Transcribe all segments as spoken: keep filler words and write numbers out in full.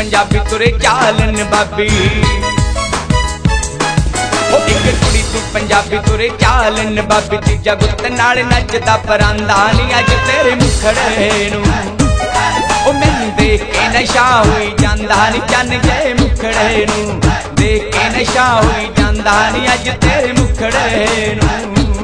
पंजाबी तुरे चालन बाबी। एक कुड़ी तू पंजाबी तुरे चालन बाबी, तीजा गुत्त नाल नचदा परांदा नी अज तेरे मुखड़े नूं। ओ मैनू देख के नशा होई जांदा नी चन जे मुखड़े नूं, देख के नशा होई जांदा नी अज तेरे मुखड़े नूं।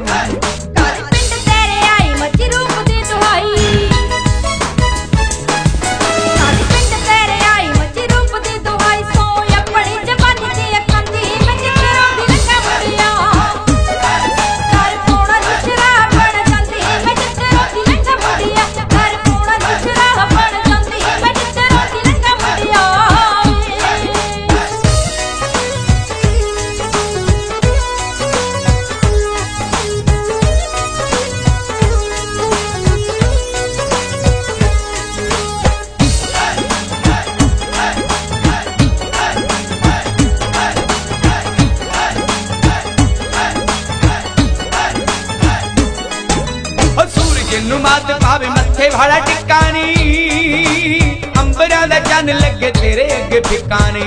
मात पावे मथे वाला टिकानी, अंबरा दा चन लगे तेरे अगे फिकानी।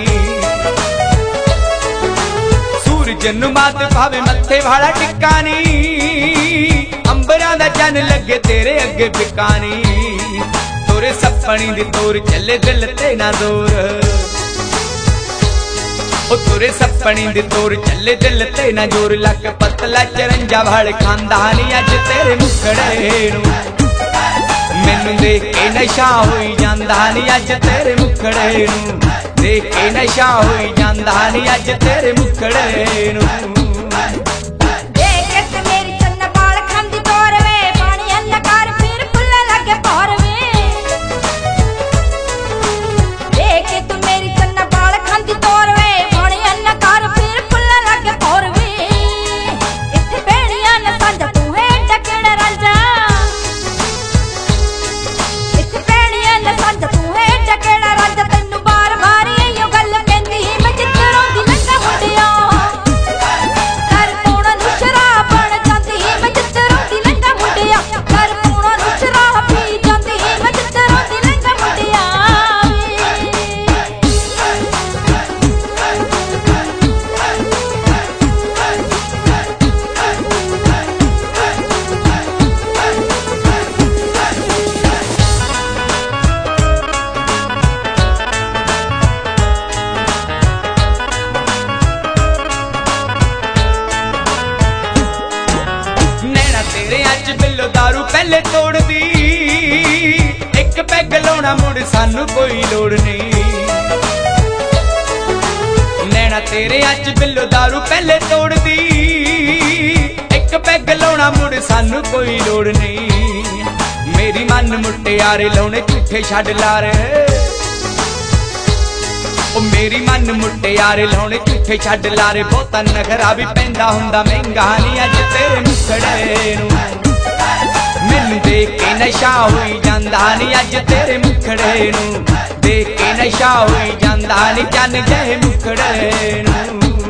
सूरज नू मात पावे मथे वाला टिकानी, अंबरा दा चन लगे तेरे अगे फिकानी। तोरे सपनी दी तोर चले दिल ते ना दूर, ओ तोरे सपनी दी तोर चले दिल ते ना जोर। लक पतला चरंजा वाल खांदा नी अज तेरे मुखड़े नूं। मैनू देख के नशा होई जांदा नी अज तेरे मुखड़े नूं, देख के नशा होई जांदा नी अज तेरे मुखड़े नूं। बिल्लो दारू पहले तोड़ दी, एक पैग लाउणा मुड़ सानू कोई लोड़ नहीं। नैना तेरे अच बिल्लो दारू पहले तोड़ दी, एक पैग लाउणा मुड़ सानू कोई लोड़ नहीं। मेरी मन मुटियारे लाउणे झूठे छड्ड लारे, ओ मेरी मन मुटियारे लाउणे झूठे छड्ड लारे। बहुता नखरा भी पैंदा हुंदा महंगा नी अज तेरे मुखड़े नूं। मैनू देख के नशा होई जांदा नी अज तेरे मुखड़े नूं, देख के नशा होई जांदा नी चन जे मुखड़े नूं।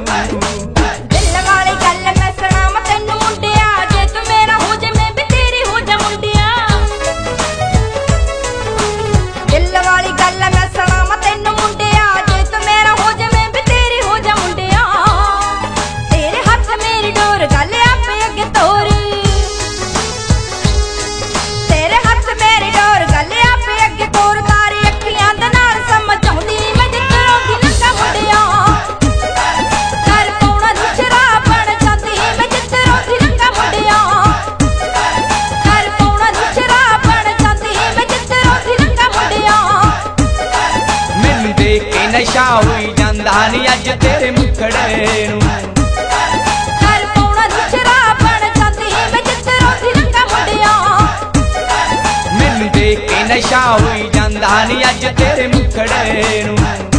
नशा होई जांदा नी अज तेरे मुखड़े नूं। कर पौना दुशरा बन जांदी मैं जिथे रोंदी लंगा मुंडिया। मैनू देख के नशा होई जांदा नी अज तेरे मुखड़े नूं।